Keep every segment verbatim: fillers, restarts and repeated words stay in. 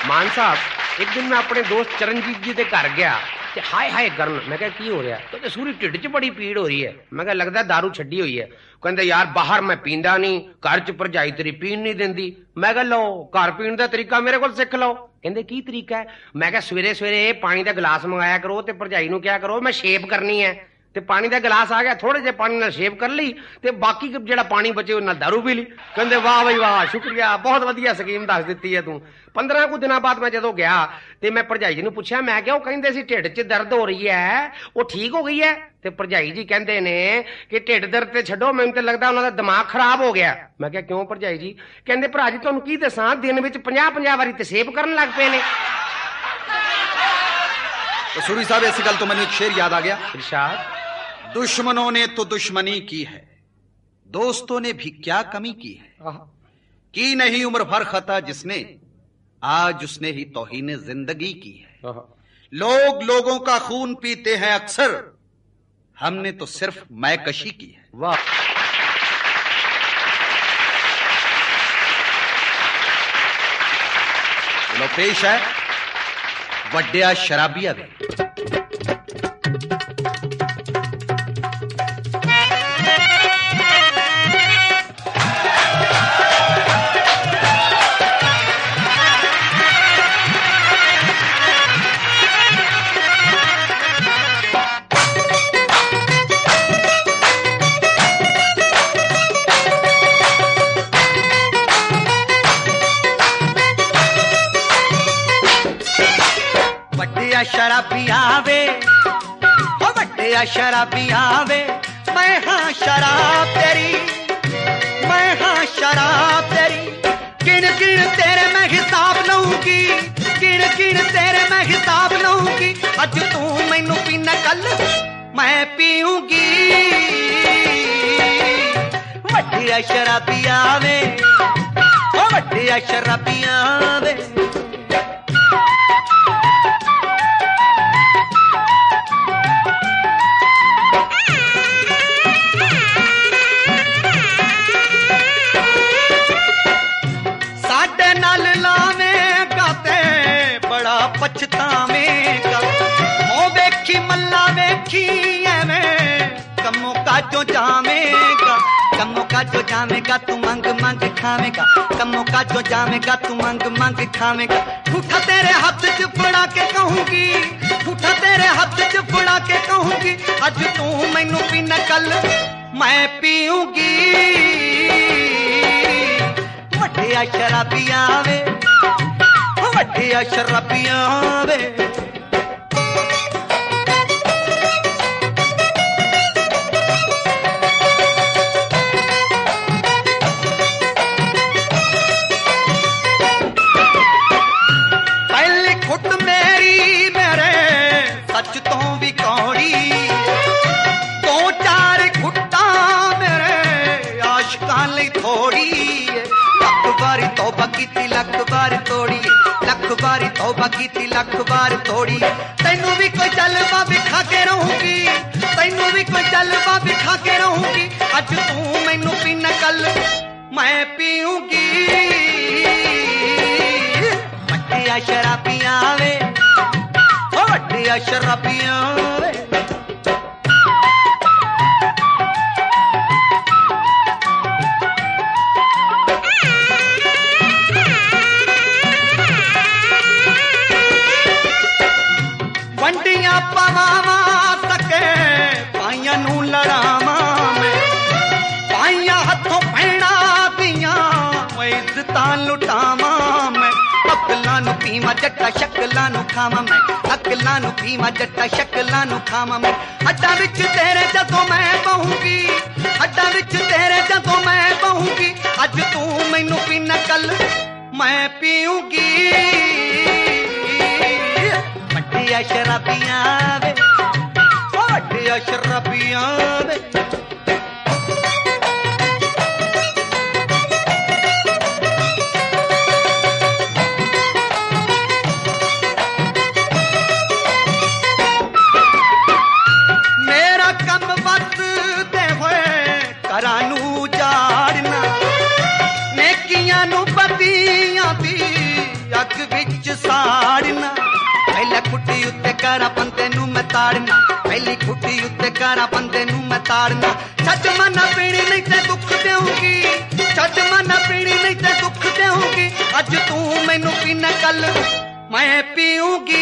मान साहब एक दिन मैं अपने दोस्त चरणजीत जी के घर गया ते हाय हाय करन मैं क्या की हो रहा कहते सूरी ढिड च बड़ी पीड़ हो रही है मैं क्या लगता दारू छड्डी हुई है कहते यार बाहर मैं पींदा नहीं घर च भरजाई तेरी पीण नहीं देंदी मैं क्या लो घर पीण का तरीका मेरे को सिख लो कहते की तरीका है मैं क्या सवेरे सवेरे पानी का गिलास मंगाया करो ते भरजाई नूं क्या करो मैं शेप करनी है ते पानी का गिलास आ गया थोड़े जे पानी नाल शेव कर ली ते बाकी जेड़ा पानी बचे उस नाल दारू पी ली कहंदे वाह भाई वाह शुक्रिया बहुत वधिया स्कीम दस दित्ती है तू पंद्रह कुछ दिनों बाद मैं जदों गया ते मैं भरजाई जी नूं पुछया मैं क्या कहंदे सी ढिड च दर्द हो रही है वो ठीक हो गई है ते भरजाई जी कहंदे ने कि ढिड दर्द ते छड्डो मैनूं ते लगदा उन्हां दा दिमाग खराब हो गया मैं क्या क्यों भरजाई जी कहंदे भरा जी तुहानूं की दसां दिन विच पचास पचास वारी ते सेव करन लग पे ने तो सूरी साहब ऐसी गल तो मैंने एक शेर याद आ गया इरशाद दुश्मनों ने तो दुश्मनी की है दोस्तों ने भी क्या कमी की है की नहीं उम्र भर खता जिसने आज उसने ही तौहीन जिंदगी की है लोग लोगों का खून पीते हैं अक्सर हमने तो सिर्फ मैकशी की है वाह लो पेश है वड्डिया शराबिया दे शराबिया वे ओ वड्डिया शराबिया वे मैं हाँ शराब तेरी मैं हाँ शराब तेरी गिन गिन तेरे मैं हिसाब लऊंगी गिन गिन तेरे मैं हिसाब लऊंगी अज तू मैनू पीना कल मैं पीऊंगी वड्डिया शराबिया वे ओ वड्डिया शराबिया वे पछतावेगा ओ वेखी मल्ला वेखी एवें कमों का जो जावेगा कमों का जो जावेगा तू मंग मंग खावेगा कमों का जो जावेगा तू मंग मंग खावेगा ठूठा तेरे हाथ च फड़ा के कहूंगी ठूठा तेरे हाथ च फड़ा के कहूंगी अज तू मैनू पीना कल मैं पीऊंगी वड्डिया शराबिया वे वड्डिया शराबिया वे पहली खुट मेरी मेरे सच तो भी कौड़ी दो चार खुट्टा मेरे आशिकां लई थोड़ी लख बारी तौबा कीती लख बार तोड़ी लख बारी तौबा कीती लख बार तोड़ी तैनू भी कोई जलवा बिखा के रहूंगी तैनू भी कोई जलवा बिखा के रहूंगी अज तू मैनू पीना कल मैं पीऊंगी वड्डिया शराबिया वे ओ वड्डिया शराबिया वे वंडियां पवावा सके पाइयां नू लड़ावा मैं पाइयां हथों पैणा दियां इज्जतां लुटावा मैं अकलां नू पीवा जट्टा शक्लां नू खावा मैं अकलां नू पीवा जट्टा शक्लां नू खावा मैं हड्डां विच तेरे जदों मैं बहूंगी हड्डां विच तेरे जदों मैं बहूंगी अज तू मैनू पीना कल मैं पीऊंगी वड्डिया शराबिया वे वड्डिया शराबिया वे मेरा कम वत दे होए घरां नू जाड़ना नेकियां नू बदियां दी अग विच उत्ते करा बंदे नू मैं ताड़ना, पहली खुटी उत्ते करा बंदे नू मैं ताड़ना। छज मना पीनी नहीं ते दुख देऊंगी, छज मना पीनी नहीं ते दुख देऊंगी, अज तू मैनू पीना कल मैं पीऊंगी।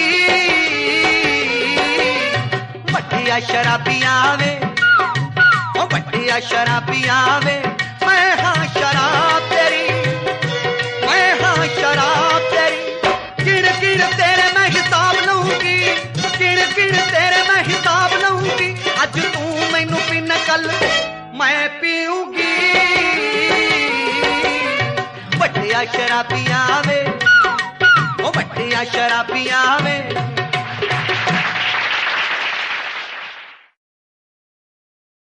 वड्डिया शराबियां वे, ओ वड्डिया शराबियां वे, मैं हाँ शराब तेरी, मैं हाँ शराब तेरी। गिण गिण तेरे मैं हिसाब लूंगी, गिण गिण तेरे मैं हिसाब लूंगी, अज तू मैनू पीना कल मैं पीऊंगी। वड्डिया शराबियां वे, ओ वड्डिया शराबियां वे,